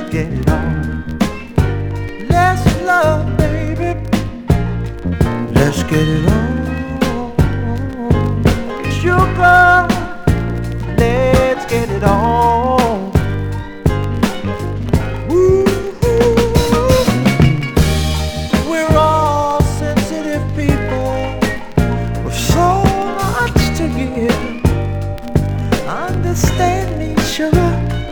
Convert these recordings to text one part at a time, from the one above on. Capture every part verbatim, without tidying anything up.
get it on. Let's love, baby. Let's get it on. Sugar, let's get it on. Ooh, we're all sensitive people with so much to give. Understand me, sugar,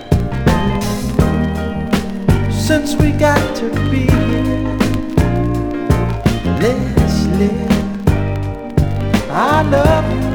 since we got to be here. Let's live. I love you.